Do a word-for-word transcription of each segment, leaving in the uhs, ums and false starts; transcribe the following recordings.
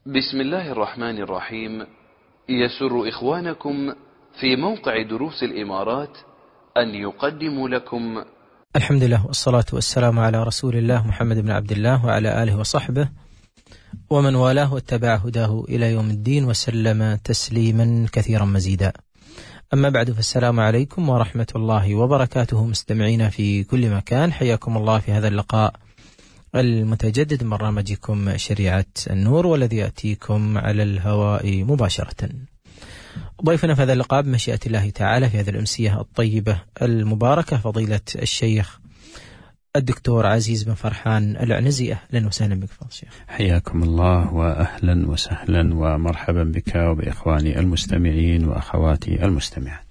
بسم الله الرحمن الرحيم. يسر إخوانكم في موقع دروس الإمارات أن يقدموا لكم الحمد لله والصلاة والسلام على رسول الله محمد بن عبد الله وعلى آله وصحبه ومن والاه واتبع هداه إلى يوم الدين وسلم تسليما كثيرا مزيدا. أما بعد، فالسلام عليكم ورحمة الله وبركاته. مستمعين في كل مكان، حياكم الله في هذا اللقاء المتجدد من برنامجكم شريعة النور، والذي يأتيكم على الهواء مباشرة. ضيفنا في هذا اللقاء بمشيئة الله تعالى في هذه الأمسية الطيبة المباركة فضيلة الشيخ الدكتور عزيز بن فرحان العنزي. أهلا وسهلا بك فضيلة الشيخ. حياكم الله وأهلا وسهلا ومرحبا بك وبإخواني المستمعين وأخواتي المستمعات.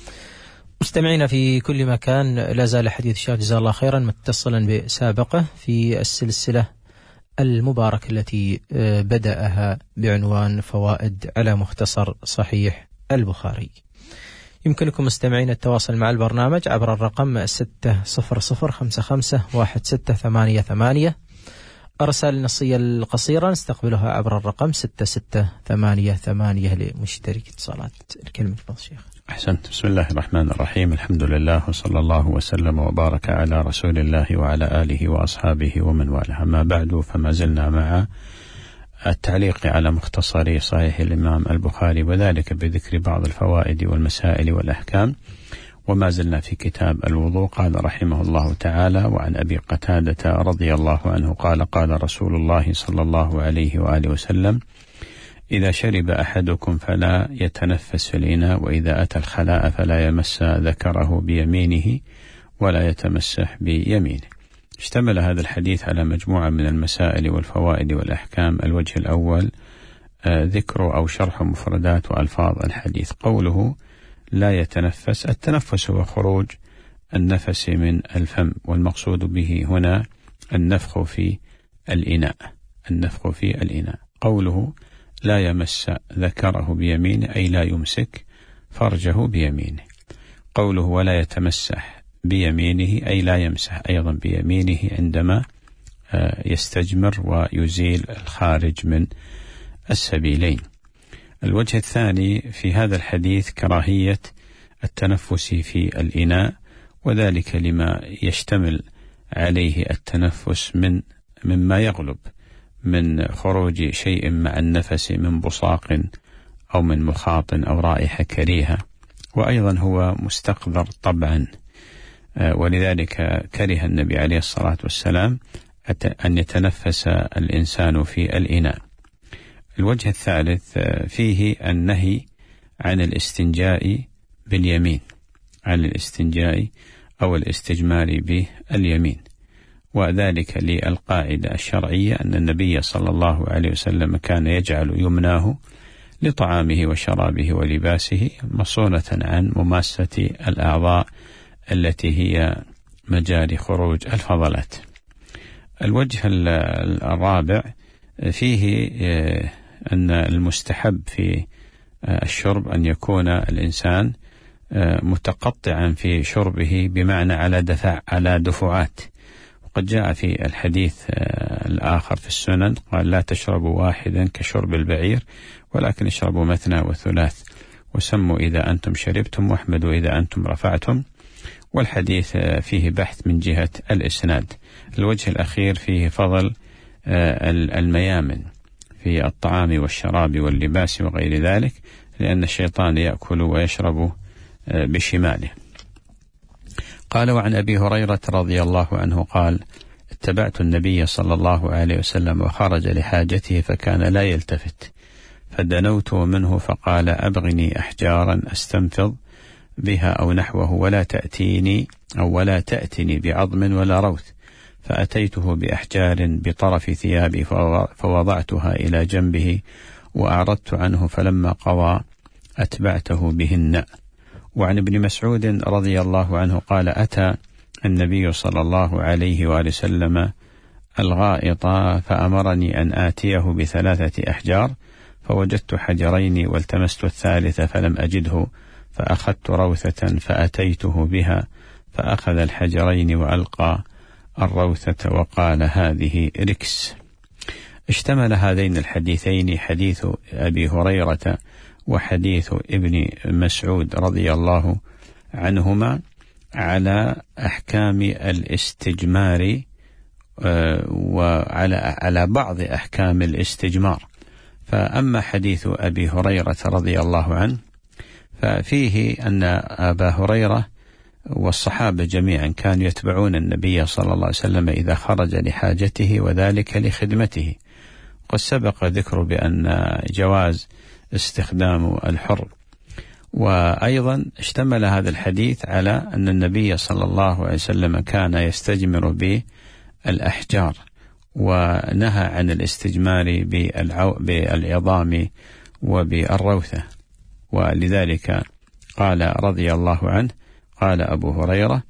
مستمعين في كل مكان، لا زال حديث الشيخ جزاه الله خيرا متصلا بسابقه في السلسلة المباركة التي بدأها بعنوان فوائد على مختصر صحيح البخاري. يمكنكم مستمعين التواصل مع البرنامج عبر الرقم ستة صفر صفر خمسة خمسة واحد ستة ثمانية ثمانية. الرسائل النصية القصيرة نستقبلها عبر الرقم ستة ستة ثمانية ثمانية لمشترك اتصالات. الكلمة فضل الشيخ. أحسنت. بسم الله الرحمن الرحيم. الحمد لله وصلى الله وسلم وبارك على رسول الله وعلى آله وأصحابه ومن والاه. أما بعد، فما زلنا مع التعليق على مختصر صحيح الإمام البخاري، وذلك بذكر بعض الفوائد والمسائل والأحكام. وما زلنا في كتاب الوضوء. قال رحمه الله تعالى: وعن أبي قتادة رضي الله عنه قال: قال رسول الله صلى الله عليه وآله وسلم: إذا شرب أحدكم فلا يتنفس في الإناء، وإذا أتى الخلاء فلا يمس ذكره بيمينه ولا يتمسح بيمينه. اشتمل هذا الحديث على مجموعة من المسائل والفوائد والأحكام. الوجه الأول آه ذكر أو شرح مفردات وألفاظ الحديث. قوله لا يتنفس، التنفس هو خروج النفس من الفم، والمقصود به هنا النفخ في الإناء، النفخ في الإناء. قوله لا يمس ذكره بيمينه أي لا يمسك فرجه بيمينه. قوله ولا يتمسح بيمينه أي لا يمسح أيضا بيمينه عندما يستجمر ويزيل الخارج من السبيلين. الوجه الثاني في هذا الحديث كراهية التنفس في الإناء، وذلك لما يشتمل عليه التنفس من مما يغلب من خروج شيء مع النفس من بصاق أو من مخاط أو رائحة كريهة، وأيضا هو مستقذر طبعا، ولذلك كره النبي عليه الصلاة والسلام أن يتنفس الإنسان في الإناء. الوجه الثالث فيه النهي عن الاستنجاء باليمين، عن الاستنجاء أو الاستجمار باليمين، وذلك للقاعدة الشرعية أن النبي صلى الله عليه وسلم كان يجعل يمناه لطعامه وشرابه ولباسه مصونة عن مماسة الأعضاء التي هي مجاري خروج الفضلات. الوجه الرابع فيه أن المستحب في الشرب أن يكون الإنسان متقطعا في شربه، بمعنى على دفع على دفعات. وقد جاء في الحديث الآخر في السنن قال: لا تشربوا واحدا كشرب البعير، ولكن اشربوا مثنى وثلاث، وسموا إذا أنتم شربتم، واحمدوا إذا أنتم رفعتم. والحديث فيه بحث من جهة الإسناد. الوجه الأخير فيه فضل الميامن في الطعام والشراب واللباس وغير ذلك، لأن الشيطان يأكل ويشرب بشماله. قال: وعن أبي هريرة رضي الله عنه قال: اتبعت النبي صلى الله عليه وسلم وخرج لحاجته فكان لا يلتفت، فدنوت منه فقال: أبغني أحجارا أستنفض بها أو نحوه، ولا تأتيني أو ولا تأتني بعظم ولا روث. فأتيته بأحجار بطرف ثيابي فوضعتها إلى جنبه وأعرضت عنه، فلما قضى أتبعته بهن. وعن ابن مسعود رضي الله عنه قال: أتى النبي صلى الله عليه وآله وسلم الغائط فأمرني أن آتيه بثلاثة أحجار، فوجدت حجرين والتمست الثالث فلم أجده، فأخذت روثة فأتيته بها، فأخذ الحجرين وألقى الروثة وقال: هذه ركس. اشتمل هذين الحديثين حديث أبي هريرة وحديث ابن مسعود رضي الله عنهما على أحكام الاستجمار وعلى على بعض أحكام الاستجمار. فأما حديث أبي هريرة رضي الله عنه ففيه أن أبا هريرة والصحابة جميعا كانوا يتبعون النبي صلى الله عليه وسلم إذا خرج لحاجته وذلك لخدمته. قد سبق ذكر بأن جواز استخدام الحر. وأيضا اشتمل هذا الحديث على أن النبي صلى الله عليه وسلم كان يستجمر بالأحجار ونهى عن الاستجمار بالعظام وبالروثة. ولذلك قال رضي الله عنه قال أبو هريرة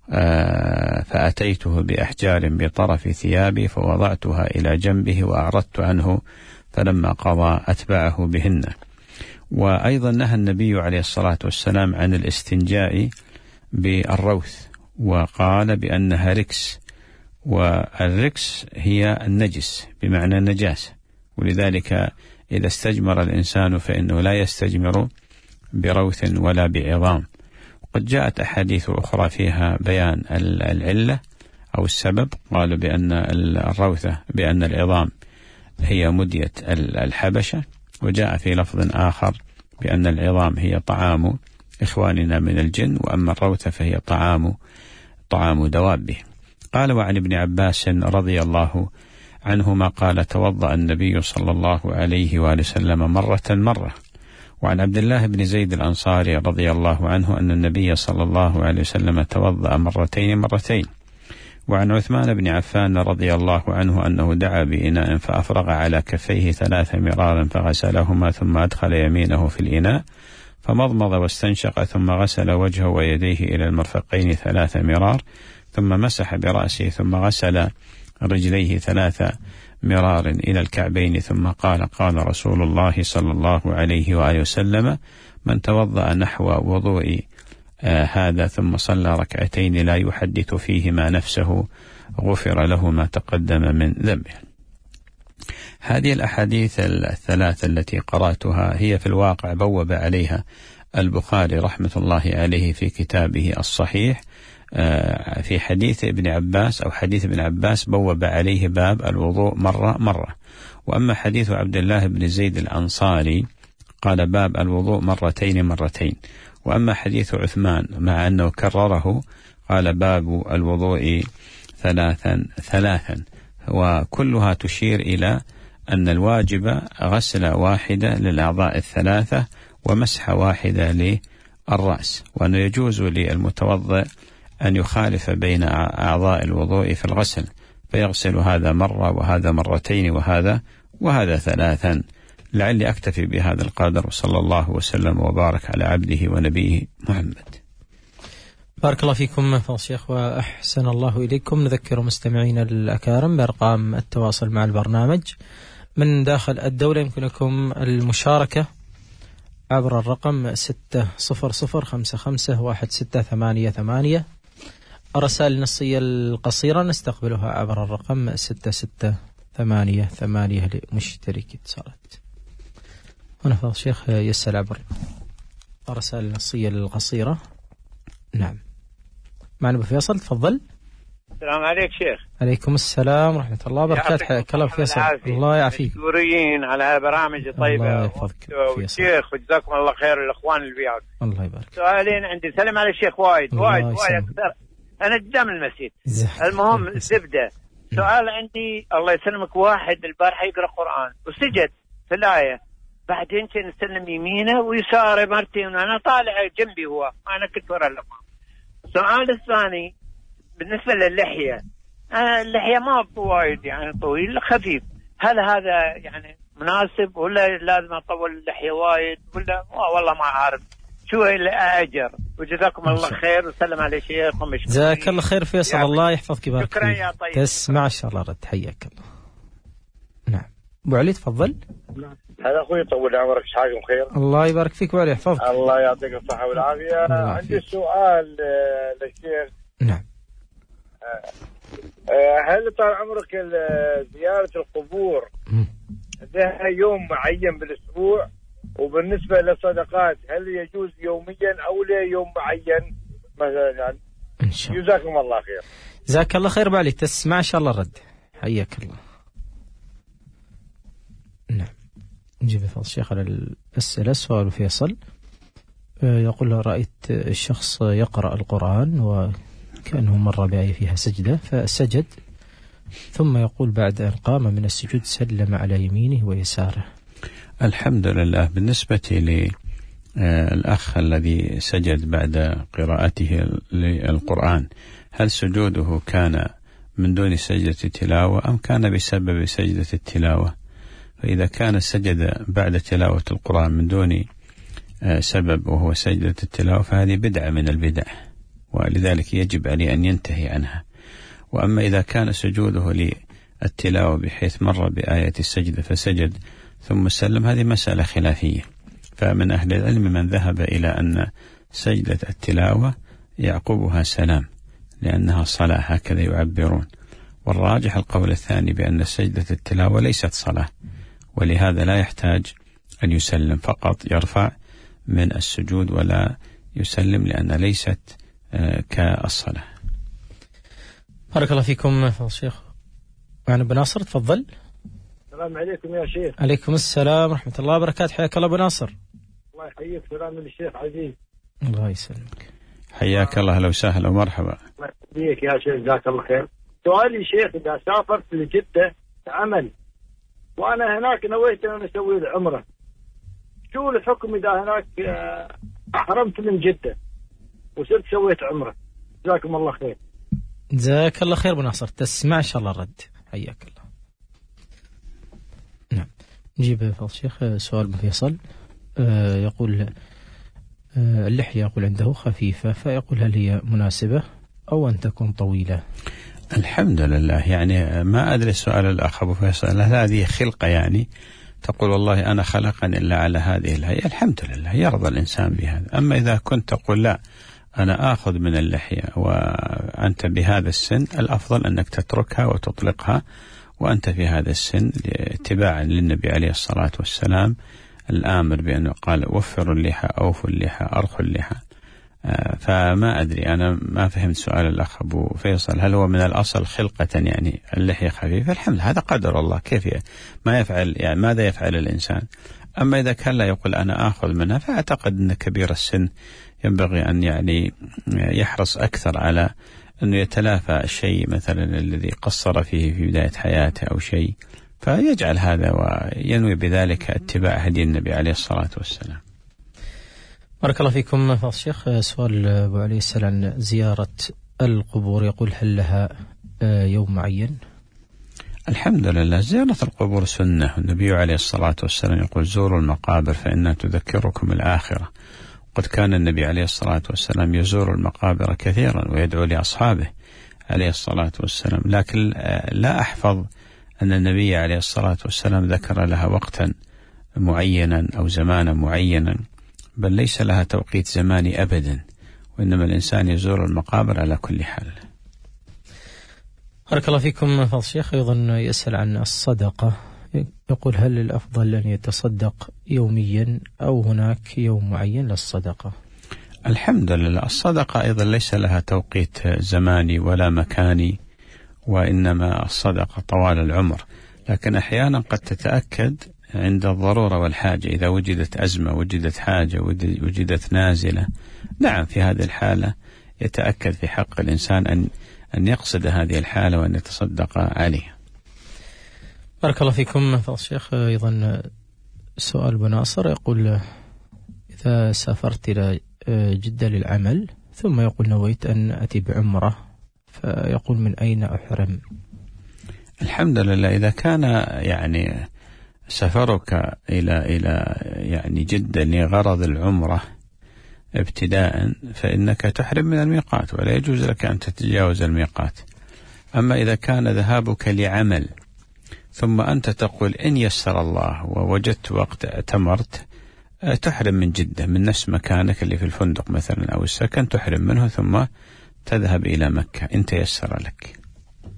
آه فأتيته بأحجار بطرف ثيابي فوضعتها إلى جنبه وأعرضت عنه فلما قضى أتبعه بهن. وأيضا نهى النبي عليه الصلاة والسلام عن الاستنجاء بالروث وقال بأنها ركس، والركس هي النجس بمعنى النجاسة، ولذلك إذا استجمر الإنسان فإنه لا يستجمر بروث ولا بعظام. قد جاءت أحاديث أخرى فيها بيان العلة أو السبب، قالوا بأن الروثة بأن العظام هي مدية الحبشة، وجاء في لفظ آخر بأن العظام هي طعام إخواننا من الجن، وأما الروثة فهي طعام طعام دوابه. قال وعن ابن عباس رضي الله عنهما قال توضأ النبي صلى الله عليه وآله وسلم مرة مرة. وعن عبد الله بن زيد الأنصاري رضي الله عنه أن النبي صلى الله عليه وسلم توضأ مرتين مرتين. وعن عثمان بن عفان رضي الله عنه أنه دعا بإناء فأفرغ على كفيه ثلاث مرارا فغسلهما ثم أدخل يمينه في الإناء فمضمض واستنشق ثم غسل وجهه ويديه إلى المرفقين ثلاث مرار ثم مسح برأسه ثم غسل رجليه ثلاث مرار إلى الكعبين ثم قال قال رسول الله صلى الله عليه وآله وسلم من توضأ نحو وضوء آه هذا ثم صلى ركعتين لا يحدث فيهما نفسه غفر له ما تقدم من ذنبه. هذه الأحاديث الثلاثة التي قرأتها هي في الواقع بوب عليها البخاري رحمة الله عليه في كتابه الصحيح آه في حديث ابن عباس أو حديث ابن عباس بوب عليه باب الوضوء مرة مرة. وأما حديث عبد الله بن زيد الأنصاري قال باب الوضوء مرتين مرتين. وأما حديث عثمان مع أنه كرره قال باب الوضوء ثلاثا ثلاثا. وكلها تشير إلى أن الواجب غسل واحدة للأعضاء الثلاثة ومسح واحدة للرأس، وأنه يجوز للمتوضئ أن يخالف بين أعضاء الوضوء في الغسل فيغسل هذا مرة وهذا مرتين وهذا وهذا ثلاثا. لعلي أكتفي بهذا القدر، وصلى الله وسلم وبارك على عبده ونبيه محمد. بارك الله فيكم فضل الشيخ وأحسن الله إليكم. نذكر مستمعينا الأكارم بأرقام التواصل مع البرنامج من داخل الدولة. يمكنكم المشاركة عبر الرقم ستة صفر صفر خمسة خمسة واحد ستة ثمانية ثمانية. الرسائل النصية القصيرة نستقبلها عبر الرقم ستة ستة ثمانية ثمانية لمشترك اتصالات. هنا فضل الشيخ يسأل عبر الرسائل النصية القصيرة. نعم معنا أبو فيصل، تفضل. السلام عليك شيخ. عليكم السلام ورحمة الله وبركاته. حياك الله فيصل. الله يعافيك. مشكورين على برامج طيبة. الله يحفظك والشيخ وجزاكم الله خير الأخوان اللي وياك. الله يبارك. سؤالين عندي. سلم على الشيخ وايد وايد وايد أكثر. أنا قدام المسجد. المهم الزبدة. سؤال عندي الله يسلمك. واحد البارحة يقرأ قرآن وسجد في الآية، بعدين كان يسلم يمينه ويساره مرتين وأنا طالع جنبي هو، أنا كنت ورا الإمام. السؤال الثاني بالنسبة للحية، أنا اللحية ما بوايد يعني طويل خفيف، هل هذا يعني مناسب ولا لازم أطول اللحية وايد ولا والله ما أعرف شو الأجر؟ وجزاكم الله خير وسلم على شيخ ومشكور. جزاك الله خير فيصل، الله يحفظك ويبارك فيك. شكرا يا طيب. تسمع إن شاء الله رد. حياك الله. نعم أبو علي تفضل. هذا أخوي طول عمرك، ايش حالكم خير؟ الله يبارك فيك وعلي يحفظك. الله يعطيك الصحة والعافية. عندي سؤال للشيخ. نعم. هل طال عمرك زيارة القبور لها يوم معين بالأسبوع؟ وبالنسبة للصدقات هل يجوز يوميا أو لا يوم معين مثلا يعني؟ إن شاء الله. جزاكم الله خير. جزاك الله خير بالك تسمع إن شاء الله الرد. حياك الله. نعم نجيب فضل الشيخ على الأسئلة. سؤال فيصل يقول رأيت الشخص يقرأ القرآن وكأنه مر بآية فيها سجدة فسجد ثم يقول بعد أن قام من السجود سلم على يمينه ويساره. الحمد لله. بالنسبة للأخ الذي سجد بعد قراءته للقرآن هل سجوده كان من دون سجدة التلاوة أم كان بسبب سجدة التلاوة؟ فإذا كان سجد بعد تلاوة القرآن من دون سبب وهو سجدة التلاوة فهذه بدعة من البدع ولذلك يجب عليه أن ينتهي عنها. وأما إذا كان سجوده للتلاوة بحيث مر بآية السجدة فسجد ثم سلم هذه مسألة خلافية. فمن أهل العلم من ذهب إلى أن سجدة التلاوة يعقبها سلام لأنها صلاة هكذا يعبرون. والراجح القول الثاني بأن سجدة التلاوة ليست صلاة ولهذا لا يحتاج أن يسلم فقط يرفع من السجود ولا يسلم لأن ليست كالصلاة. بارك الله فيكم فضل الشيخ. معنا أبو ناصر تفضل. السلام عليكم يا شيخ. عليكم السلام ورحمة الله وبركاته. حياك الله أبو ناصر. الله يحييك. سلام من الشيخ عزيز. الله يسلمك. حياك الله. لو سهل ومرحبا. الله يحييك يا شيخ جزاك الله خير. سؤالي شيخ إذا سافرت لجدة عمل وأنا هناك نويت أن أسوي العمرة شو الحكم إذا هناك أحرمت من جدة وصرت سويت عمرة؟ جزاكم الله خير. جزاك الله خير أبو ناصر. تسمع إن شاء الله الرد. حياك الله. نعم نجيب فضل الشيخ. سؤال ابن فيصل آه يقول آه اللحية يقول عنده خفيفة فيقول هل هي مناسبة أو أن تكون طويلة؟ الحمد لله. يعني ما أدري سؤال الأخ أبو فيصل هل هذه خلقة يعني تقول والله أنا خلقني إلا على هذه الهيئة؟ الحمد لله يرضى الإنسان بهذا. أما إذا كنت تقول لا أنا آخذ من اللحية وأنت بهذا السن الأفضل أنك تتركها وتطلقها وأنت في هذا السن اتباعا للنبي عليه الصلاة والسلام الآمر بأنه قال وفروا اللحى أوفوا اللحى أرخوا اللحى. فما أدري أنا ما فهمت سؤال الأخ أبو فيصل هل هو من الأصل خلقة يعني اللحية خفيفة؟ الحمد هذا قدر الله كيف ما يفعل يعني ماذا يفعل الإنسان. أما إذا كان لا يقول أنا آخذ منها فأعتقد أن كبير السن ينبغي أن يعني يحرص أكثر على أنه يتلافى الشيء مثلا الذي قصر فيه في بداية حياته أو شيء فيجعل هذا وينوي بذلك اتباع هدي النبي عليه الصلاة والسلام. بارك الله فيكم فضل الشيخ. سؤال أبو علي يسأل عن زيارة القبور يقول هل لها يوم معين؟ الحمد لله زيارة القبور سنة. النبي عليه الصلاة والسلام يقول زوروا المقابر فإنها تذكركم الآخرة. قد كان النبي عليه الصلاة والسلام يزور المقابر كثيرا ويدعو لأصحابه عليه الصلاة والسلام لكن لا أحفظ أن النبي عليه الصلاة والسلام ذكر لها وقتا معينا أو زمانا معينا بل ليس لها توقيت زماني أبدا وإنما الإنسان يزور المقابر على كل حال. بارك الله فيكم فضل الشيخ. أيضا يسأل عن الصدقة يقول هل الأفضل أن يتصدق يوميا أو هناك يوم معين للصدقة؟ الحمد لله الصدقة أيضا ليس لها توقيت زماني ولا مكاني وإنما الصدقة طوال العمر لكن أحيانا قد تتأكد عند الضرورة والحاجة إذا وجدت أزمة وجدت حاجة وجدت نازلة. نعم في هذه الحالة يتأكد في حق الإنسان أن أن يقصد هذه الحالة وأن يتصدق عليها. بارك الله فيكم فضل الشيخ. أيضا سؤال بناصر يقول إذا سافرت إلى جدة للعمل ثم يقول نويت أن أتي بعمرة فيقول من أين أحرم؟ الحمد لله إذا كان يعني سفرك إلى إلى يعني جدة لغرض العمرة ابتداء فإنك تحرم من الميقات ولا يجوز لك أن تتجاوز الميقات. أما إذا كان ذهابك لعمل ثم أنت تقول إن يسر الله ووجدت وقت اعتمرت تحرم من جدة من نفس مكانك اللي في الفندق مثلا أو السكن تحرم منه ثم تذهب إلى مكة إن تيسر لك.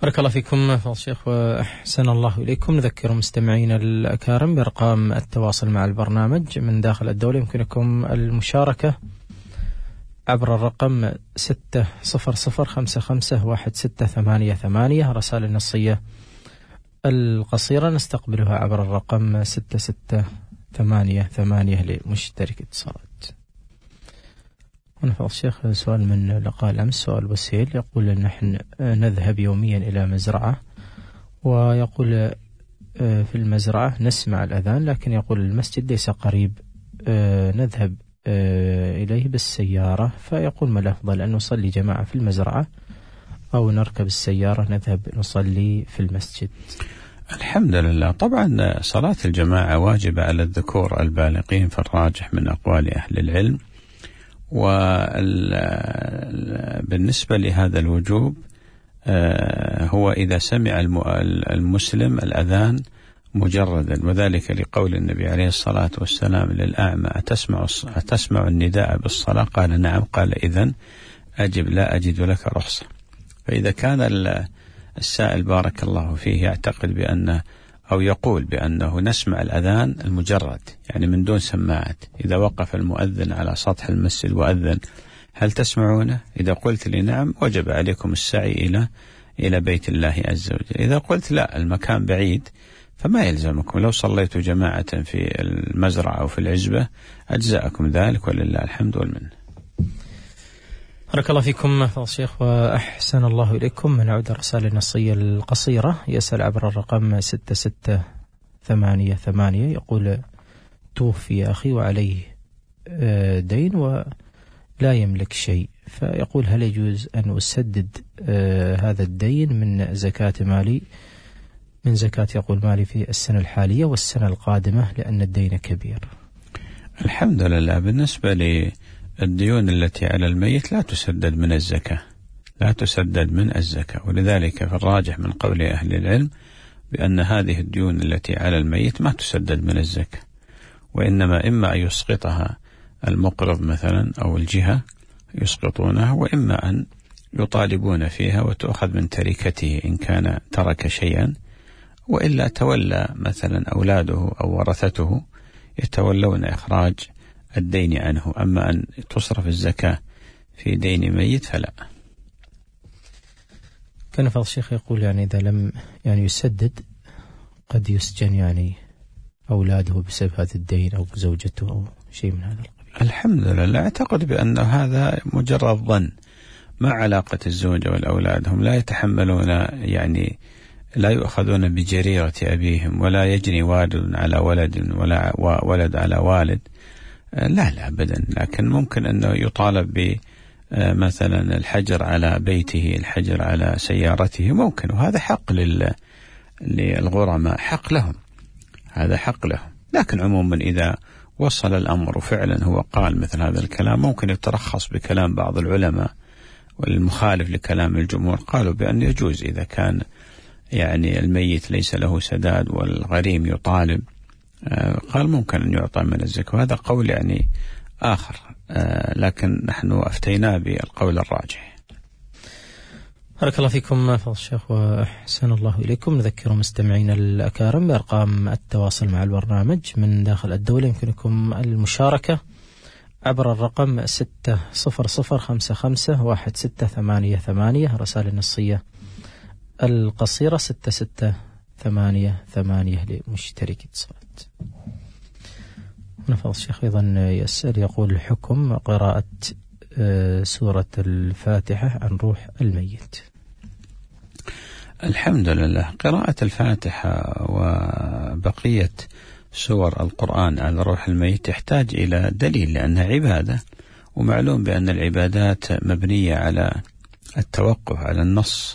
بارك الله فيكم فضل الشيخ وأحسن الله إليكم. نذكر مستمعين الأكارم بأرقام التواصل مع البرنامج من داخل الدولة. يمكنكم المشاركة عبر الرقم ستة صفر صفر خمسة خمسة واحد ستة ثمانية ثمانية. رسائل النصية القصيرة نستقبلها عبر الرقم ستة ستة ثمانية ثمانية لمشترك اتصالات. هنا فضل الشيخ سؤال من لقاء الأمس، سؤال بسيط. يقول أن نحن نذهب يوميا إلى مزرعة، ويقول في المزرعة نسمع الأذان، لكن يقول المسجد ليس قريب، نذهب إليه بالسيارة، فيقول ما الأفضل أن نصلي جماعة في المزرعة أو نركب السيارة نذهب نصلي في المسجد؟ الحمد لله. طبعا صلاة الجماعة واجبة على الذكور البالغين في الراجح من أقوال أهل العلم، وبالنسبة لهذا الوجوب هو إذا سمع المسلم الأذان مجردا، وذلك لقول النبي عليه الصلاة والسلام للأعمى أتسمع, أتسمع النداء بالصلاة؟ قال نعم. قال إذن أجب لا أجد لك رخصة. فإذا كان السائل بارك الله فيه يعتقد بأنه أو يقول بأنه نسمع الأذان المجرد يعني من دون سماعات، إذا وقف المؤذن على سطح المسجد وأذن هل تسمعونه؟ إذا قلت لي نعم وجب عليكم السعي إلى إلى بيت الله عز وجل. إذا قلت لا المكان بعيد فما يلزمكم، لو صليتوا جماعة في المزرعة أو في العزبة أجزاءكم ذلك، ولله الحمد والمنة. بارك الله فيكم فضل الشيخ وأحسن الله إليكم. نعود الرسالة النصية القصيرة. يسأل عبر الرقم ستة ستة ثمانية ثمانية. يقول توفي أخي وعليه دين ولا يملك شيء، فيقول هل يجوز أن أسدد هذا الدين من زكاة مالي من زكاة يقول مالي في السنة الحالية والسنة القادمة لأن الدين كبير؟ الحمد لله. بالنسبة للديون التي على الميت لا تسدد من الزكاة، لا تسدد من الزكاة، ولذلك في الراجح من قول أهل العلم بأن هذه الديون التي على الميت ما تسدد من الزكاة، وإنما إما أن يسقطها المقرض مثلا أو الجهة يسقطونها، وإما أن يطالبون فيها وتأخذ من تركته إن كان ترك شيئا، وإلا تولى مثلا أولاده أو ورثته يتولون إخراج الدين عنه. أما أن تصرف الزكاة في دين ميت فلا. كان فضل الشيخ يقول يعني إذا لم يعني يسدد قد يسجن يعني أولاده بسبب هذا الدين أو زوجته أو شيء من هذا القبيل. الحمد لله. أعتقد بأن هذا مجرد ظن، ما علاقة الزوجة والأولاد، هم لا يتحملون يعني لا يؤخذون بجريرة أبيهم، ولا يجني والد على ولد ولا ولد على والد، لا لا أبدا. لكن ممكن أنه يطالب ب مثلا الحجر على بيته، الحجر على سيارته، ممكن، وهذا حق لل للغرماء، حق لهم، هذا حق لهم. لكن عموما إذا وصل الأمر وفعلا هو قال مثل هذا الكلام، ممكن يترخص بكلام بعض العلماء والمخالف لكلام الجمهور، قالوا بأن يجوز إذا كان يعني الميت ليس له سداد والغريم يطالب، قال ممكن أن يعطى من الزكاة، وهذا قول يعني آخر، لكن نحن أفتينا بالقول الراجح. بارك الله فيكم فضل الشيخ وأحسن الله إليكم. نذكر مستمعين الأكارم بأرقام التواصل مع البرنامج من داخل الدولة. يمكنكم المشاركة عبر الرقم ستة صفر صفر خمسة خمسة واحد ستة ثمانية ثمانية. رسالة النصية القصيرة ستة ستة ثمانية ثمانية لمشترك اتصالات. هنا فضل الشيخ أيضا يسأل يقول حكم قراءة سورة الفاتحة عن روح الميت. الحمد لله. قراءة الفاتحة وبقية سور القرآن على روح الميت تحتاج إلى دليل، لأنها عبادة، ومعلوم بأن العبادات مبنية على التوقف على النص،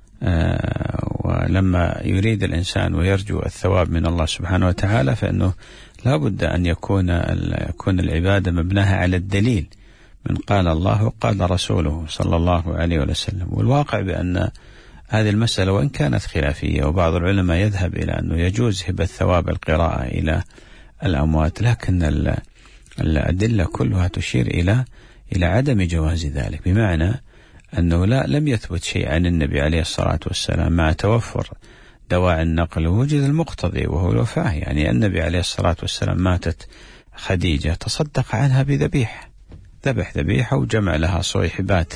ولما يريد الإنسان ويرجو الثواب من الله سبحانه وتعالى فإنه لا بد أن يكون يكون العبادة مبناها على الدليل من قال الله وقال رسوله صلى الله عليه وسلم. والواقع بأن هذه المسألة وإن كانت خلافية، وبعض العلماء يذهب إلى أنه يجوز هبة ثواب القراءة إلى الأموات، لكن الأدلة كلها تشير إلى إلى عدم جواز ذلك، بمعنى أنه لا لم يثبت شيء عن النبي عليه الصلاة والسلام مع توفر دواعي النقل ووجد المقتضي وهو الوفاة. يعني النبي عليه الصلاة والسلام ماتت خديجة تصدق عنها بذبيح، ذبح ذبيحة وجمع لها صويحبات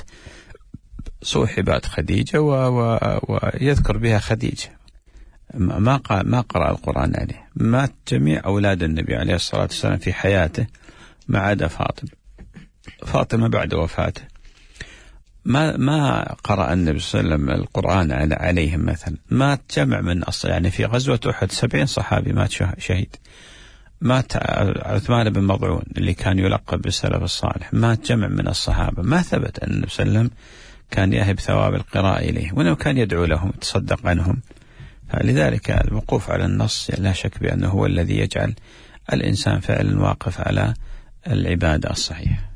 صويحبات خديجة ويذكر بها خديجة، ما ما قرأ القرآن عليه. مات جميع أولاد النبي عليه الصلاة والسلام في حياته ما عدا فاطمة فاطمة بعد وفاته ما ما قرأ النبي صلى الله عليه وسلم القرآن عليهم مثلا. مات جمع من أصل يعني في غزوة أحد سبعين صحابي مات شهيد. مات عثمان بن مضعون اللي كان يلقب بالسلف الصالح، مات جمع من الصحابة. ما ثبت أن النبي صلى الله عليه وسلم كان يهب ثواب القراءة إليه، وأنه كان يدعو لهم يتصدق عنهم. فلذلك الوقوف على النص لا شك بأنه هو الذي يجعل الإنسان فعلا واقف على العبادة الصحيحة.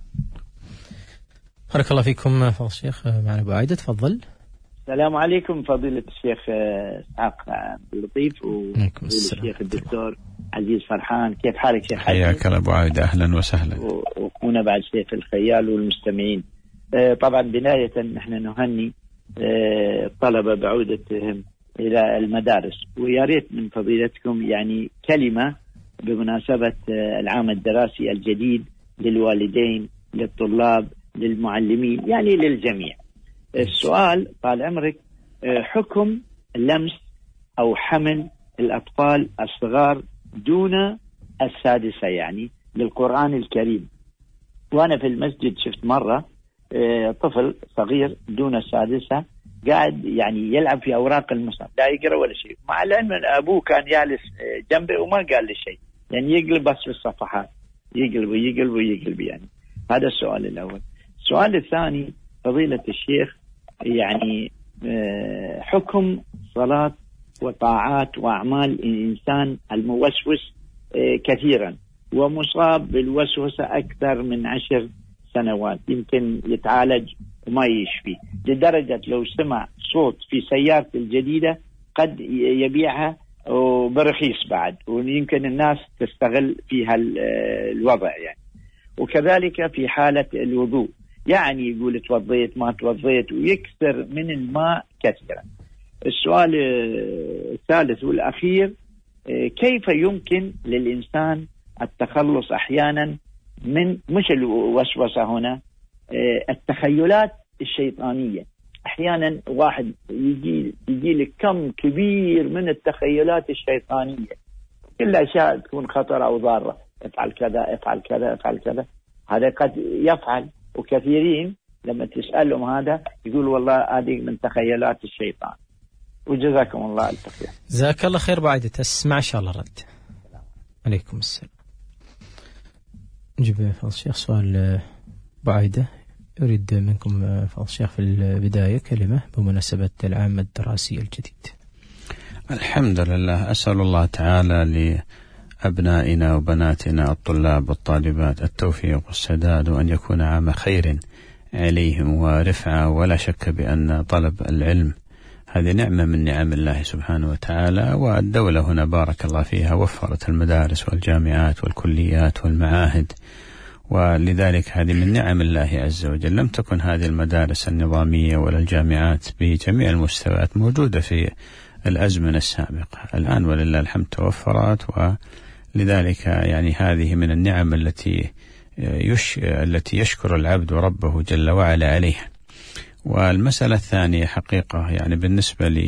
بارك الله فيكم فضل الشيخ. معنا أبو عايدة، تفضل. السلام عليكم فضيلة الشيخ إسحاق عبد اللطيف والشيخ الدكتور عزيز فرحان، كيف حالك شيخ؟ حياك الله أبو عايدة، أهلا وسهلا. وأخونا بعد شيخ الخيال والمستمعين. طبعا بداية نحن نهني الطلبة بعودتهم إلى المدارس، ويا ريت من فضيلتكم يعني كلمة بمناسبة العام الدراسي الجديد للوالدين للطلاب للمعلمين يعني للجميع. السؤال طال عمرك، حكم لمس أو حمل الأطفال الصغار دون السادسة يعني للقرآن الكريم. وأنا في المسجد شفت مرة طفل صغير دون السادسة قاعد يعني يلعب في أوراق المصحف، لا يقرأ ولا شيء، مع العلم أن أبوه كان جالس جنبه وما قال له شيء، يعني يقلب بس في الصفحات، يقلب ويقلب ويقلب. يعني هذا السؤال الأول. السؤال الثاني فضيلة الشيخ، يعني حكم صلاة وطاعات وأعمال الإنسان الموسوس كثيرا ومصاب بالوسوسة أكثر من عشر سنوات، يمكن يتعالج وما يشفي، لدرجة لو سمع صوت في سيارته الجديدة قد يبيعها برخيص بعد، ويمكن الناس تستغل فيها الوضع يعني. وكذلك في حالة الوضوء، يعني يقول توضيت ما توضيت ويكثر من الماء كثيرا. السؤال الثالث والأخير، كيف يمكن للإنسان التخلص أحيانا من مش الوسوسة هنا، التخيلات الشيطانية. أحيانا واحد يجي يجي لك كم كبير من التخيلات الشيطانية، كل أشياء تكون خطر أو ضارة، افعل كذا افعل كذا افعل كذا. هذا قد يفعل، وكثيرين لما تسألهم هذا يقول والله هذه من تخيلات الشيطان. وجزاكم الله الخير. جزاك الله خير بعد تسمع إن شاء الله رد. عليكم السلام. نجيب فضل الشيخ سؤال بعيدة، أريد منكم فضل الشيخ في البداية كلمة بمناسبة العام الدراسي الجديد. الحمد لله، أسأل الله تعالى لأبنائنا وبناتنا الطلاب والطالبات التوفيق والسداد، وأن يكون عام خير عليهم ورفعة. ولا شك بأن طلب العلم هذه نعمة من نعم الله سبحانه وتعالى، والدولة هنا بارك الله فيها وفرت المدارس والجامعات والكليات والمعاهد، ولذلك هذه من نعم الله عز وجل. لم تكن هذه المدارس النظامية ولا الجامعات بجميع المستويات موجودة في الأزمنة السابقة، الآن ولله الحمد توفرت، ولذلك يعني هذه من النعم التي يش... التي يشكر العبد ربه جل وعلا عليها. والمسألة الثانية حقيقة يعني بالنسبة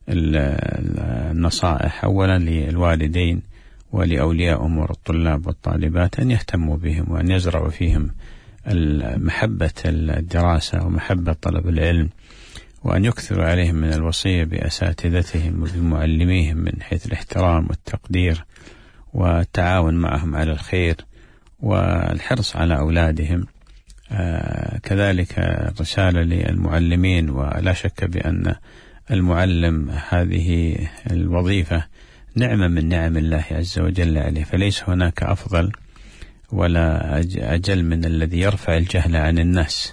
للنصائح، أولا للوالدين ولأولياء أمور الطلاب والطالبات أن يهتموا بهم وأن يزرعوا فيهم محبة الدراسة ومحبة طلب العلم، وأن يكثروا عليهم من الوصية بأساتذتهم وبمعلميهم من حيث الاحترام والتقدير والتعاون معهم على الخير والحرص على أولادهم. آه كذلك رسالة للمعلمين، ولا شك بأن المعلم هذه الوظيفة نعمة من نعم الله عز وجل عليه، فليس هناك أفضل ولا أجل من الذي يرفع الجهل عن الناس،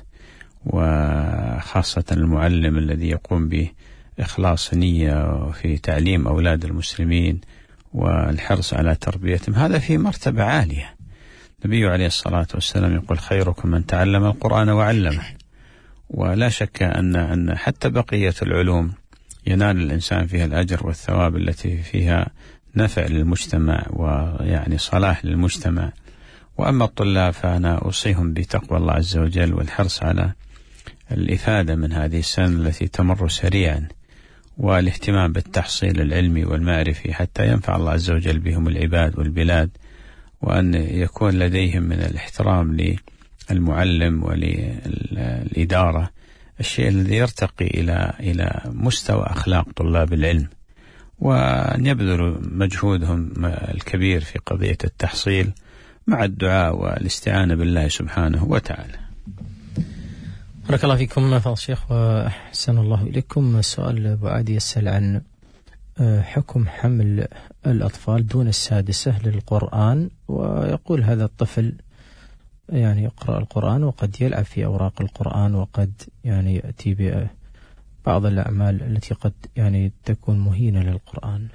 وخاصة المعلم الذي يقوم بإخلاص نية في تعليم أولاد المسلمين والحرص على تربيتهم، هذا في مرتبة عالية. النبي عليه الصلاة والسلام يقول خيركم من تعلم القرآن وعلمه، ولا شك أن أن حتى بقية العلوم ينال الإنسان فيها الأجر والثواب التي فيها نفع للمجتمع ويعني صلاح للمجتمع. وأما الطلاب فأنا أوصيهم بتقوى الله عز وجل والحرص على الإفادة من هذه السنة التي تمر سريعا، والاهتمام بالتحصيل العلمي والمعرفي حتى ينفع الله عز وجل بهم العباد والبلاد، وأن يكون لديهم من الاحترام للمعلم وللإدارة الشيء الذي يرتقي إلى إلى مستوى أخلاق طلاب العلم، وأن يبذلوا مجهودهم الكبير في قضية التحصيل مع الدعاء والاستعانة بالله سبحانه وتعالى. بارك الله فيكم فضل الشيخ وأحسن الله إليكم. السؤال أبو عادي يسأل عن حكم حمل الأطفال دون السادسة للقرآن، ويقول هذا الطفل يعني يقرأ القرآن وقد يلعب في أوراق القرآن، وقد يعني يأتي ببعض الأعمال التي قد يعني تكون مهينة للقرآن.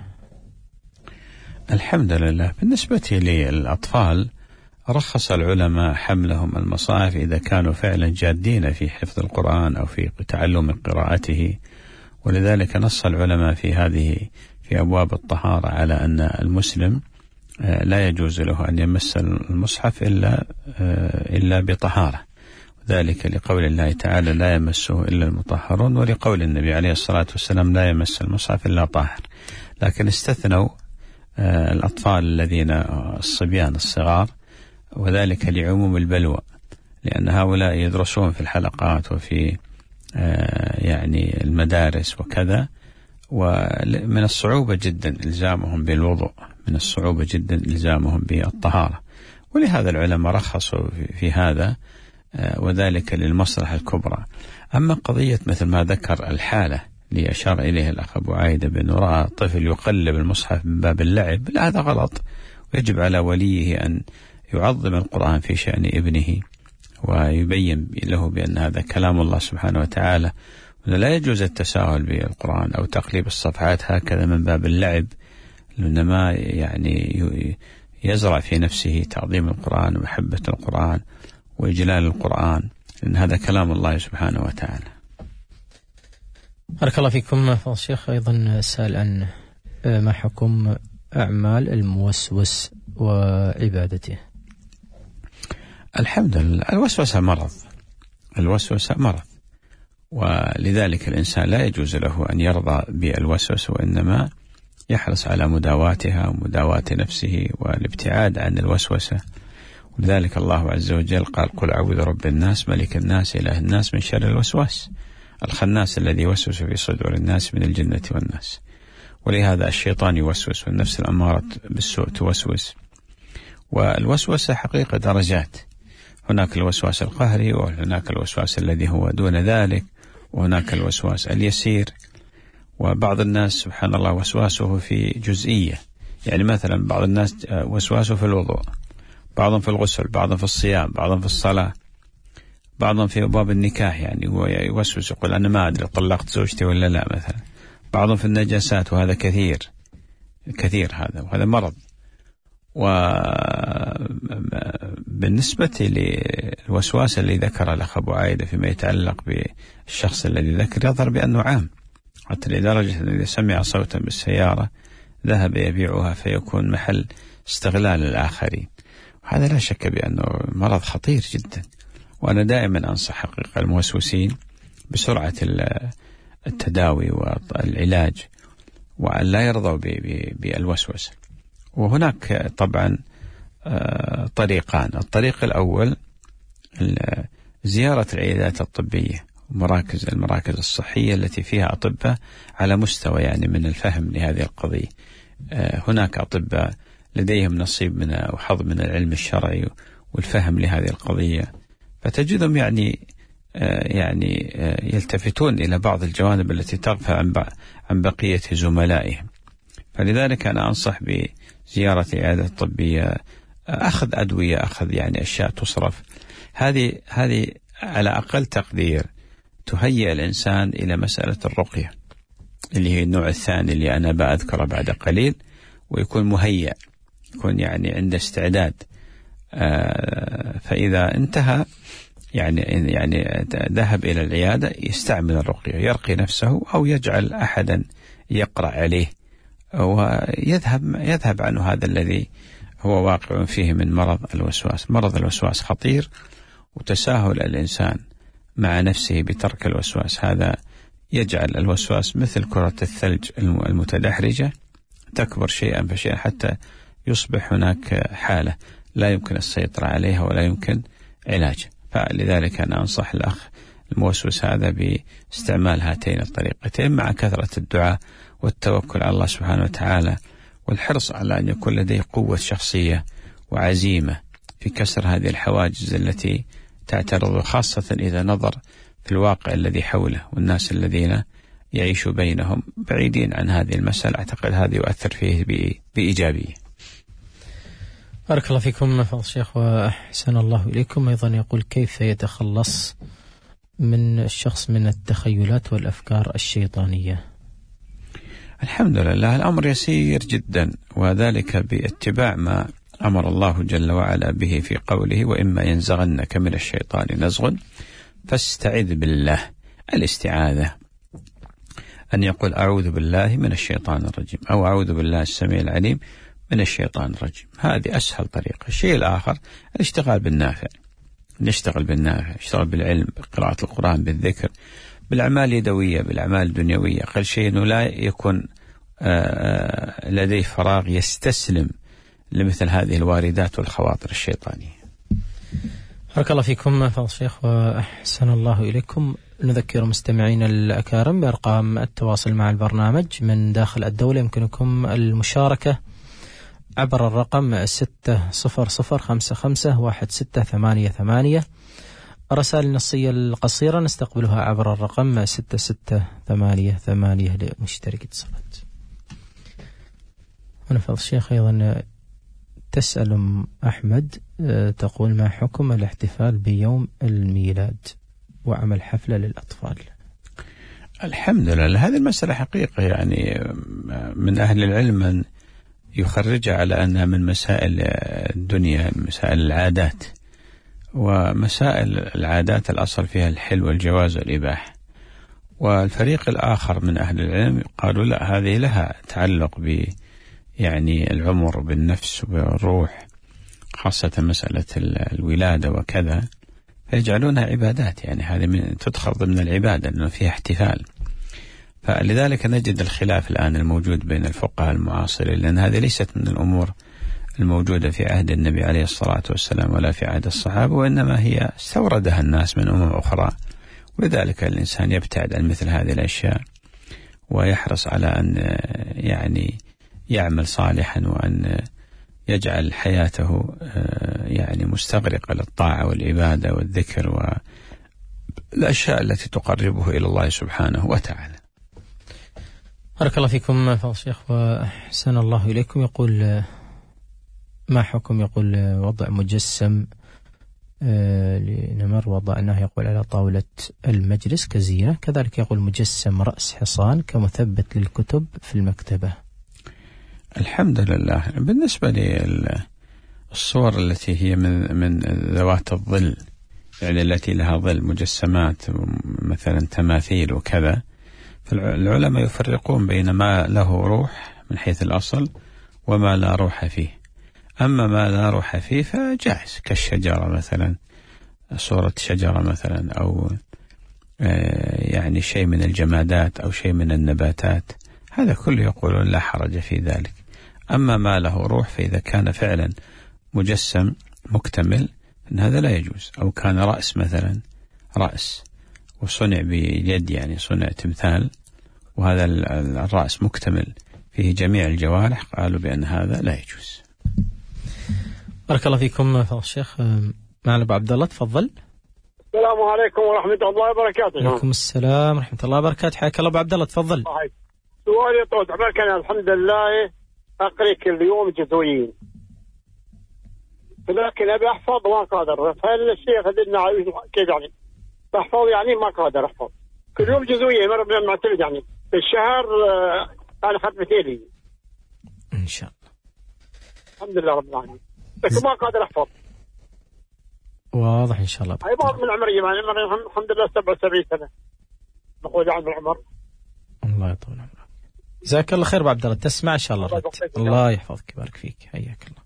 الحمد لله. بالنسبة للأطفال رخص العلماء حملهم المصاحف إذا كانوا فعلا جادين في حفظ القرآن أو في تعلم قراءته، ولذلك نص العلماء في هذه في أبواب الطهارة على أن المسلم لا يجوز له أن يمس المصحف إلا إلا بطهارة، ذلك لقول الله تعالى لا يمسه إلا المطهرون، ولقول النبي عليه الصلاة والسلام لا يمس المصحف إلا طاهر. لكن استثنوا الأطفال الذين الصبيان الصغار، وذلك لعموم البلوى، لأن هؤلاء يدرسون في الحلقات وفي يعني المدارس وكذا، ومن الصعوبة جدا إلزامهم بالوضوء، من الصعوبة جدا إلزامهم بالطهارة، ولهذا العلماء رخصوا في هذا، وذلك للمصلحة الكبرى. أما قضية مثل ما ذكر الحالة اللي أشار إليه الأخ أبو عايدة بأنه رأى طفل يقلب المصحف من باب اللعب، لا، هذا غلط، ويجب على وليه أن يعظم القرآن في شأن ابنه ويبين له بأن هذا كلام الله سبحانه وتعالى، ولا يجوز التساهل بالقرآن أو تقليب الصفحات هكذا من باب اللعب، إنما يعني يزرع في نفسه تعظيم القرآن ومحبة القرآن وإجلال القرآن، لأن هذا كلام الله سبحانه وتعالى. بارك الله فيكم فضل الشيخ. أيضا سأل عن ما حكم أعمال الموسوس وعبادته. الحمد لله. الوسوسة مرض، الوسوسة مرض، ولذلك الإنسان لا يجوز له أن يرضى بالوسوسة، وإنما يحرص على مداواتها ومداواة نفسه والابتعاد عن الوسوسة. ولذلك الله عز وجل قال قل أعوذ رب الناس ملك الناس إله الناس من شر الوسواس الخناس الذي يوسوس في صدور الناس من الجنة والناس. ولهذا الشيطان يوسوس، والنفس الأمارة بالسوء توسوس، والوسوسة حقيقة درجات، هناك الوسواس القهري، وهناك الوسواس الذي هو دون ذلك، وهناك الوسواس اليسير. وبعض الناس سبحان الله وسواسه في جزئية، يعني مثلا بعض الناس وسواسه في الوضوء، بعضهم في الغسل، بعضهم في الصيام، بعضهم في الصلاة، بعضهم في أبواب النكاح، يعني هو يوسوس يقول أنا ما أدري طلقت زوجتي ولا لا مثلا، بعضهم في النجاسات، وهذا كثير كثير هذا، وهذا مرض. وبالنسبة للوسواس اللي ذكر الأخ أبو عايدة فيما يتعلق بالشخص الذي ذكر، يظهر بأنه عام، حتى لدرجة أنه إذا سمع صوتا بالسيارة ذهب يبيعها فيكون محل استغلال الآخرين. هذا لا شك بأنه مرض خطير جدا، وأنا دائما أنصح حقيقة الموسوسين بسرعة التداوي والعلاج، وأن لا يرضوا بالوسوسة. وهناك طبعا طريقان. الطريق الأول زيارة العيادات الطبية ومراكز المراكز الصحية التي فيها أطباء على مستوى يعني من الفهم لهذه القضية. هناك أطباء لديهم نصيب من وحظ من العلم الشرعي والفهم لهذه القضية، فتجدهم يعني يعني يلتفتون إلى بعض الجوانب التي تغفل عن عن بقية زملائهم. فلذلك أنا أنصح بزيارة العيادة الطبية، أخذ أدوية، أخذ يعني أشياء تصرف، هذه هذه على أقل تقدير تهيئ الإنسان إلى مسألة الرقية اللي هي النوع الثاني اللي أنا بأذكره بعد قليل، ويكون مهيئ، يكون يعني عنده استعداد. فإذا انتهى يعني يعني ذهب إلى العيادة يستعمل الرقية، يرقي نفسه أو يجعل أحدا يقرأ عليه ويذهب يذهب عنه هذا الذي هو واقع فيه من مرض الوسواس. مرض الوسواس خطير، وتساهل الإنسان مع نفسه بترك الوسواس هذا يجعل الوسواس مثل كرة الثلج المتدحرجة تكبر شيئا فشيئا حتى يصبح هناك حالة لا يمكن السيطرة عليها ولا يمكن علاجها. فلذلك أنا أنصح الأخ الموسوس هذا باستعمال هاتين الطريقتين مع كثرة الدعاء والتوكل على الله سبحانه وتعالى، والحرص على أن يكون لديه قوة شخصية وعزيمة في كسر هذه الحواجز التي تعترض، خاصة إذا نظر في الواقع الذي حوله والناس الذين يعيش بينهم بعيدين عن هذه المسألة. أعتقد هذا يؤثر فيه بإيجابية. بارك الله فيكم فضل الشيخ وأحسن الله إليكم. أيضا يقول: كيف يتخلص من الشخص من التخيلات والأفكار الشيطانية؟ الحمد لله الأمر يسير جدا، وذلك باتباع ما أمر الله جل وعلا به في قوله: وإما ينزغنك من الشيطان نزغ فاستعذ بالله. الاستعاذة أن يقول: أعوذ بالله من الشيطان الرجيم، أو أعوذ بالله السميع العليم من الشيطان الرجيم. هذه أسهل طريقة. الشيء الآخر الاشتغال بالنافع، نشتغل بالنافع، نشتغل بالعلم، بقراءة القرآن، بالذكر، بالأعمال اليدوية، بالأعمال الدنيوية. أقل شيء أنه لا يكون لديه فراغ يستسلم لمثل هذه الواردات والخواطر الشيطانية. بارك الله فيكم فضل الشيخ وأحسن الله إليكم. نذكر مستمعين الأكارم بأرقام التواصل مع البرنامج من داخل الدولة. يمكنكم المشاركة عبر الرقم ستة صفر صفر خمسة خمسة واحد ستة ثمانية ثمانية. الرسائل النصية القصيرة نستقبلها عبر الرقم ستة ستة ثمانية ثمانية لمشترك اتصالات. هنا فضل الشيخ أيضا تسأل أم أحمد تقول: ما حكم الاحتفال بيوم الميلاد وعمل حفلة للأطفال؟ الحمد لله هذه المسألة حقيقة يعني من أهل العلم من يخرج على أنها من مسائل الدنيا، مسائل العادات، ومسائل العادات الأصل فيها الحل والجواز والإباحة. والفريق الآخر من أهل العلم قالوا لا، هذه لها تعلق ب يعني العمر بالنفس وبالروح، خاصة مسألة الولادة وكذا، فيجعلونها عبادات، يعني هذه من تدخل ضمن العبادة لأنه فيها احتفال. فلذلك نجد الخلاف الآن الموجود بين الفقهاء المعاصرين، لأن هذه ليست من الأمور الموجودة في عهد النبي عليه الصلاة والسلام ولا في عهد الصحابة، وإنما هي استوردها الناس من أمم أخرى. ولذلك الإنسان يبتعد عن مثل هذه الأشياء ويحرص على أن يعني يعمل صالحا، وأن يجعل حياته يعني مستغرقة للطاعة والعبادة والذكر والأشياء التي تقربه إلى الله سبحانه وتعالى. بارك الله فيكم فضل الشيخ وأحسن الله إليكم. يقول: ما حكم يقول وضع مجسم لنمر وضعناه يقول على طاولة المجلس كزينة، كذلك يقول مجسم رأس حصان كمثبت للكتب في المكتبة؟ الحمد لله. بالنسبة للصور التي هي من من ذوات الظل، يعني التي لها ظل، مجسمات مثلا تماثيل وكذا، فالعلماء يفرقون بين ما له روح من حيث الأصل وما لا روح فيه. أما ما لا روح فيه فجائز، كالشجرة مثلا، صورة شجرة مثلا، أو يعني شيء من الجمادات أو شيء من النباتات، هذا كله يقولون لا حرج في ذلك. أما ما له روح فإذا كان فعلا مجسم مكتمل أن هذا لا يجوز، أو كان رأس مثلا، رأس وصنع بيد، يعني صنع تمثال، وهذا الرأس مكتمل فيه جميع الجوارح، قالوا بأن هذا لا يجوز. بارك الله فيكم فضل الشيخ. معنا أبو عبد الله، تفضل. السلام عليكم ورحمة الله وبركاته. وعليكم السلام ورحمة الله وبركاته، حياك الله أبو عبد الله، تفضل. سؤالي طول عمرك، أنا الحمد لله أقرأ كل يوم جزئين، لكن أبي أحفظ ما قادر. فهل الشيخ يدلنا كيف يعني بحفظ؟ يعني ما قادر أحفظ كل يوم جزئين، مرة بين معتمد يعني الشهر أنا ختمتين لي إن شاء الله. الحمد لله رب العالمين، لكن ما قادر أحفظ. واضح إن شاء الله. أي بعض من عمري يعني الحمد لله سبعة وسبعين سنة نقول عن العمر. الله يطول عمرك. جزاك الله خير أبو عبد الله، تسمع إن شاء الله الرد. الله يحفظك يبارك فيك، حياك الله.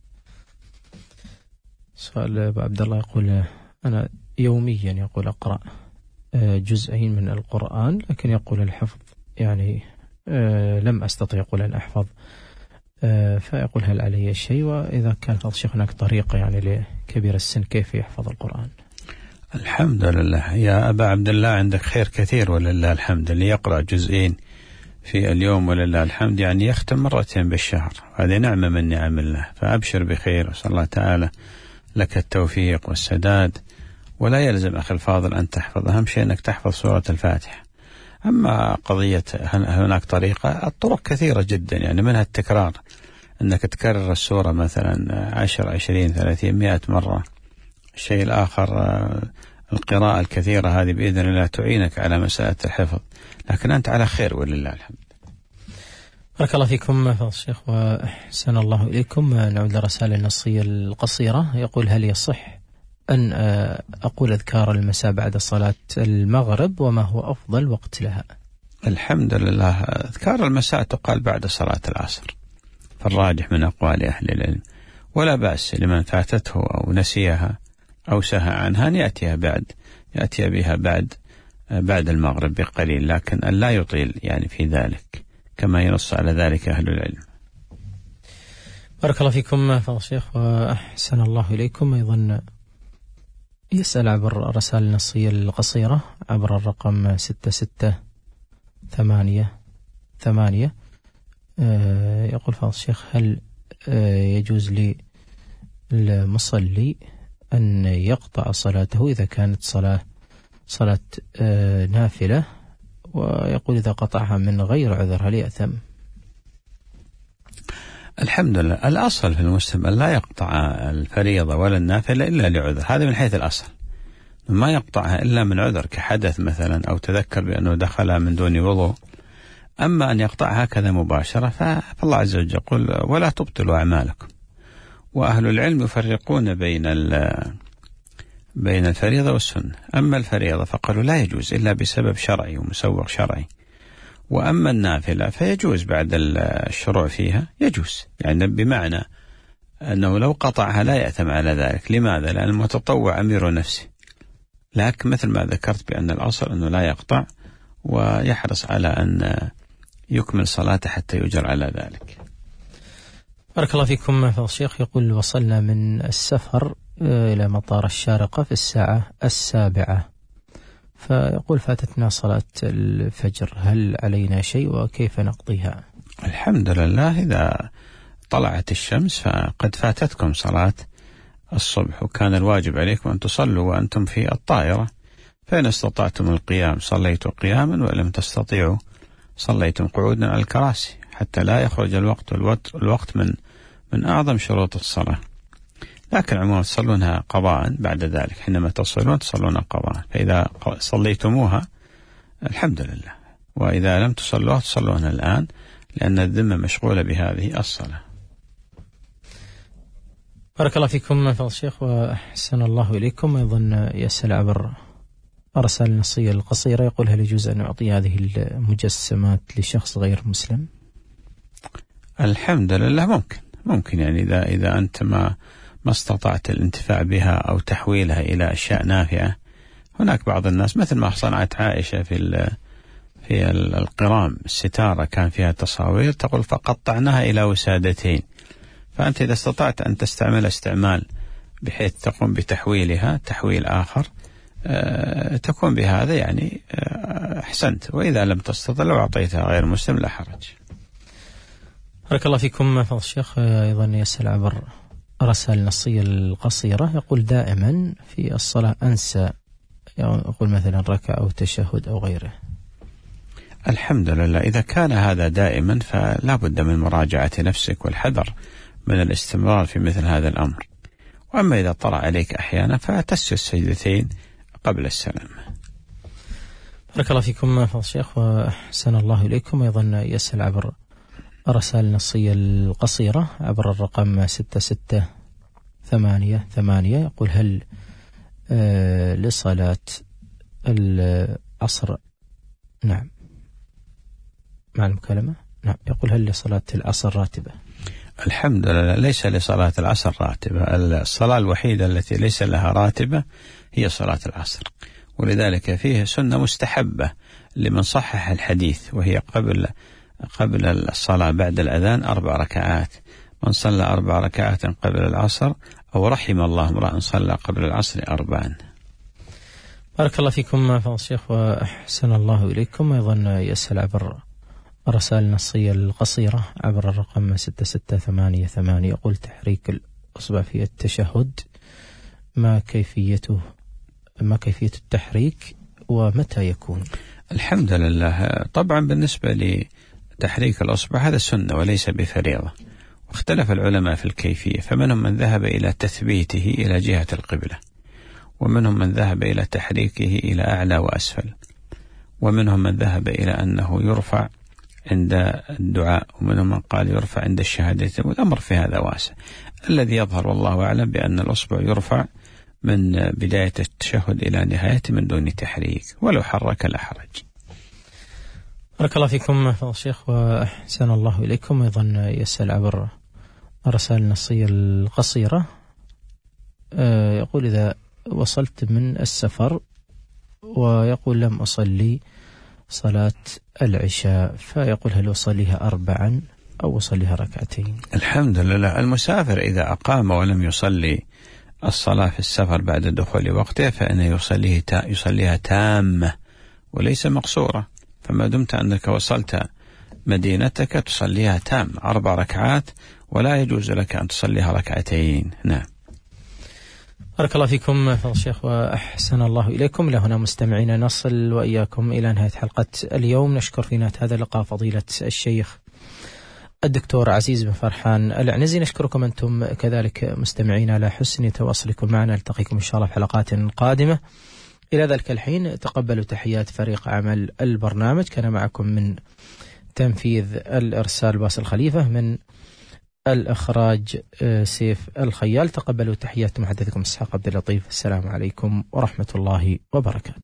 سؤال أبو عبد الله يقول أنا يوميا يقول أقرأ جزئين من القرآن، لكن يقول الحفظ يعني لم أستطيع يقول أن أحفظ، فيقول هل علي شيء؟ وإذا كان فضل الشيخ هناك طريقة يعني لكبير السن كيف يحفظ القرآن؟ الحمد لله يا أبا عبد الله، عندك خير كثير ولله الحمد. اللي يقرأ جزئين في اليوم ولله الحمد يعني يختم مرتين بالشهر، هذه نعمة من نعم الله، فأبشر بخير وصلى الله تعالى لك التوفيق والسداد. ولا يلزم أخي الفاضل أن تحفظ، أهم شيء أنك تحفظ سورة الفاتحة. أما قضية هناك طريقة، الطرق كثيرة جدا يعني منها التكرار، أنك تكرر السورة مثلا عشر عشرين ثلاثين مئة مرة. الشيء الآخر القراءة الكثيرة، هذه بإذن الله تعينك على مسألة الحفظ، لكن أنت على خير ولله الحمد. بارك الله فيكم فضل الشيخ وأحسن الله إليكم. نعود لرسالة النصية القصيرة. يقول هل يصح أن أقول أذكار المساء بعد صلاة المغرب، وما هو أفضل وقت لها؟ الحمد لله أذكار المساء تقال بعد صلاة العصر، فالراجح من أقوال أهل العلم، ولا بأس لمن فاتته أو نسيها أو سهى عنها أن يأتيها بعد يأتي بها بعد بعد المغرب بقليل، لكن أن لا يطيل يعني في ذلك كما ينص على ذلك أهل العلم. بارك الله فيكم فضل الشيخ وأحسن الله إليكم. أيضا يسأل عبر الرسائل النصية القصيرة عبر الرقم ستة ستة ثمانية ثمانية. يقول فضل الشيخ هل يجوز للمصلي أن يقطع صلاته إذا كانت صلاة صلاة نافلة، ويقول إذا قطعها من غير عذر هل يأثم؟ الحمد لله الأصل في المسلم أن لا يقطع الفريضة ولا النافلة إلا لعذر، هذا من حيث الأصل، ما يقطعها إلا من عذر كحدث مثلا أو تذكر بأنه دخل من دون وضوء. أما أن يقطع هكذا مباشرة فالله عز وجل يقول ولا تبطلوا أعمالكم. وأهل العلم يفرقون بين بين الفريضة والسنة. أما الفريضة فقالوا لا يجوز إلا بسبب شرعي ومسوغ شرعي، وأما النافلة فيجوز بعد الشروع فيها، يجوز يعني بمعنى أنه لو قطعها لا يأثم على ذلك. لماذا؟ لأن المتطوع أمير نفسه، لكن مثل ما ذكرت بأن الأصل أنه لا يقطع ويحرص على أن يكمل صلاته حتى يؤجر على ذلك. بارك الله فيكم فضل الشيخ. يقول وصلنا من السفر إلى مطار الشارقة في الساعة السابعة، فيقول فاتتنا صلاة الفجر، هل علينا شيء وكيف نقضيها؟ الحمد لله إذا طلعت الشمس فقد فاتتكم صلاة الصبح، وكان الواجب عليكم أن تصلوا وأنتم في الطائرة، فإن استطعتم القيام صليتوا قياما، وإن لم تستطيعوا صليتم قعودا على الكراسي، حتى لا يخرج الوقت الوقت من من أعظم شروط الصلاة. لكن عموما تصلونها قضاء بعد ذلك، حينما تصلون تصلون قضاء، فإذا صليتموها الحمد لله، وإذا لم تصلوها تصلون الآن، لأن الذمة مشغولة بهذه الصلاة. بارك الله فيكم فضل الشيخ وأحسن الله إليكم. أيضا يسأل عبر الرسالة النصية القصيرة. يقول هل يجوز أن أعطي هذه المجسمات لشخص غير مسلم؟ الحمد لله ممكن ممكن يعني إذا إذا أنت ما ما استطعت الانتفاع بها أو تحويلها إلى أشياء نافعة. هناك بعض الناس مثل ما صنعت عائشة في في القرام، الستارة كان فيها تصاوير، تقول فقطعناها إلى وسادتين، فأنت إذا استطعت أن تستعمل استعمال بحيث تقوم بتحويلها تحويل آخر أه تكون بهذا يعني أه أحسنت، وإذا لم تستطع لو أعطيتها غير مسلم لا حرج. بارك الله فيكم فضل الشيخ. أيضا يسأل عبر رسائل النصية القصيرة. يقول دائما في الصلاة أنسى، يقول مثلا ركع أو تشهد أو غيره. الحمد لله إذا كان هذا دائما فلا بد من مراجعة نفسك والحذر من الاستمرار في مثل هذا الأمر. وأما إذا طرأ عليك أحيانا فتسجد سجدتين قبل السلام. بارك الله فيكم فضل الشيخ وأحسن الله إليكم. أيضا يسأل عبر الرسائل النصية القصيرة عبر الرقم ستة ستة ثمانية ثمانية. يقول هل آه لصلاة العصر. نعم، مع المكالمة. نعم، يقول هل لصلاة العصر راتبة؟ الحمد لله ليس لصلاة العصر راتبة. الصلاة الوحيدة التي ليس لها راتبة هي صلاة العصر، ولذلك فيه سنة مستحبة لمن صحح الحديث، وهي قبل قبل الصلاة بعد الأذان أربع ركعات. من صلى أربع ركعات قبل العصر أو رحم الله امرأ صلى قبل العصر أربعا. بارك الله فيكم فضل الشيخ وأحسن الله إليكم. أيضا يسأل عبر الرسائل النصية القصيرة عبر الرقم ستة ستة ثمانية ثمانية، يقول تحريك الأصبع في التشهد ما كيفيته ما كيفية التحريك ومتى يكون؟ الحمد لله. طبعا بالنسبة لتحريك الأصبع هذا سنة وليس بفريضة، واختلف العلماء في الكيفية، فمنهم من ذهب إلى تثبيته إلى جهة القبلة، ومنهم من ذهب إلى تحريكه إلى أعلى وأسفل، ومنهم من ذهب إلى أنه يرفع عند الدعاء، ومنهم من قال يرفع عند الشهادتين، والأمر في هذا واسع. الذي يظهر والله أعلم بأن الأصبع يرفع من بداية التشهد إلى نهايته من دون تحريك، ولو حرك لا حرج. بارك الله فيكم فضل الشيخ وأحسن الله إليكم. أيضا يسأل عبر الرسائل النصية القصيرة، يقول إذا وصلت من السفر ويقول لم أصلي صلاة العشاء، فيقول هل أصليها أربعا أو أصليها ركعتين؟ الحمد لله. المسافر إذا أقام ولم يصلي الصلاة في السفر بعد دخول وقتها فإنه يصليه تا يصليها تامة وليس مقصورة. فما دمت أنك وصلت مدينتك تصليها تام أربع ركعات، ولا يجوز لك أن تصليها ركعتين. نعم. بارك الله فيكم فضل الشيخ وأحسن الله إليكم. لهنا مستمعين نصل وإياكم إلى نهاية حلقة اليوم. نشكر في نهاية هذا اللقاء فضيلة الشيخ الدكتور عزيز بن فرحان العنزي. نشكركم أنتم كذلك مستمعين على حسن تواصلكم معنا. نلتقيكم إن شاء الله في حلقات قادمة. إلى ذلك الحين تقبلوا تحيات فريق عمل البرنامج. كان معكم من تنفيذ الإرسال باسل خليفة، من الإخراج سيف الخيال. تقبلوا تحيات محدثكم إسحاق عبد اللطيف. السلام عليكم ورحمة الله وبركاته.